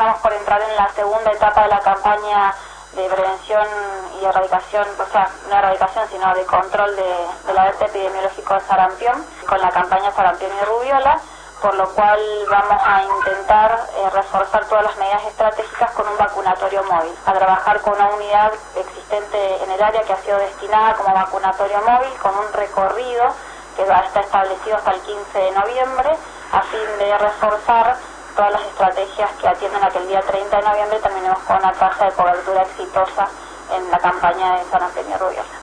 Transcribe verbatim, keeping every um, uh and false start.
estamos por entrar en la segunda etapa de la campaña de prevención y erradicación, o sea, no erradicación, sino de control de, del alerta epidemiológico de sarampión, con la campaña sarampión y rubiola, por lo cual vamos a intentar eh, reforzar todas las medidas estratégicas con un vacunatorio móvil, a trabajar con una unidad existente en el área que ha sido destinada como vacunatorio móvil, con un recorrido que va a estar establecido hasta el quince de noviembre, a fin de reforzar todas las estrategias que atienden a que el día treinta de noviembre terminemos con una tasa de cobertura exitosa en la campaña de sarampión y rubiola.